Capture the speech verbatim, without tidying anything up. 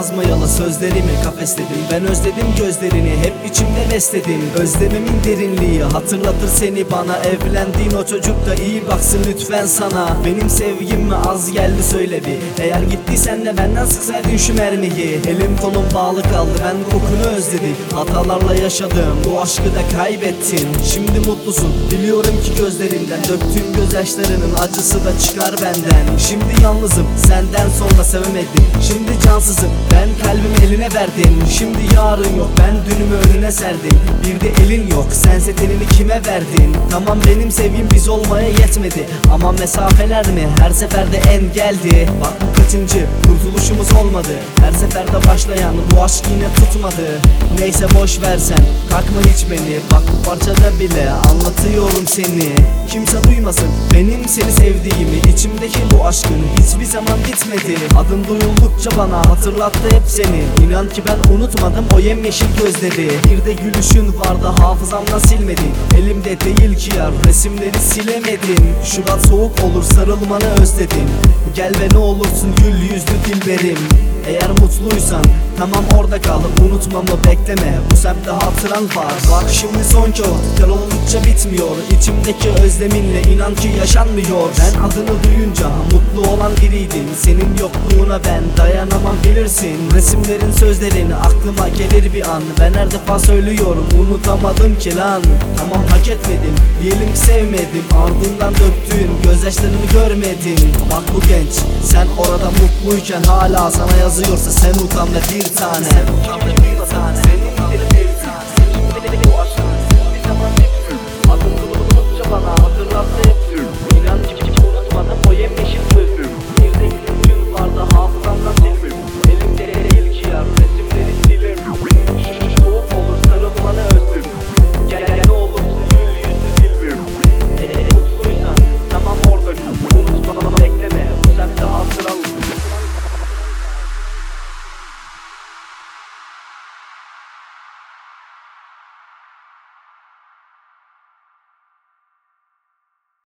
yazmayalı sözlerimi kafesledim. Ben özledim gözlerini, hep içimde besledim. Özlemimin derinliği hatırlatır seni bana. Evlendiğin o çocuk da iyi baksın lütfen sana. Benim sevgim mi az geldi söyle bir. Eğer gittiysen de benden sıksaydın şu mermiyi. Elim kolum bağlı kaldı, ben kokunu özledim. Hatalarla yaşadım, bu aşkı da kaybettin. Şimdi mutlusun, biliyorum ki gözlerinden. Döktüğüm gözyaşlarının acısı da çıkar benden. Şimdi yalnızım, senden sonra sevemedim. Şimdi cansızım, ben kalbimi eline verdim. Şimdi yarın yok, ben dünümü önüne serdim. Bir de elin yok, sense tenini kime verdin? Tamam benim sevgim biz olmaya yetmedi, ama mesafeler mi her seferde engeldi. Bak bu kaçıncı kurtuluşumuz olmadı. Her seferde başlayan bu aşk yine tutmadı. Neyse boş versen, kalkma hiç beni. Bak bu parçada bile anlatıyorum seni. Kimse duymasın benim seni sevdiğimi. İçimdeki bu aşkın hiçbir zaman bitmedi. Adın duyuldukça bana hatırlattı hep seni. İnan ki ben unutmadım o yemyeşil gözleri. Bir de gülüşün vardı hafızamdan silmedin. Elimde değil ki yar, resimleri silemedin. Şubat soğuk olur, sarılmanı özledim. Gel ve ne olursun gül yüzlü dilberim. Eğer mutluysan tamam orada kal, unutmamı bekleme, bu semtte hatıran var. Bak şimdi son kez kal oldukça bitmiyor. İçimdeki özleminle inan ki yaşanmıyor. Ben adını duyunca mutlu olan biriydim. Senin yokluğuna ben dayanamam bilirsin. Resimlerin sözlerin aklıma gelir bir an. Ben her defa söylüyorum unutamadım ki lan. Tamam hak etmedim, diyelim ki sevmedim. Ardından döktüğün gözyaşlarımı görmedin. Bak bu genç sen orada mutluyken hala sana yazıyorsa sen utan ve bir tane. Sen utan ve bir tane.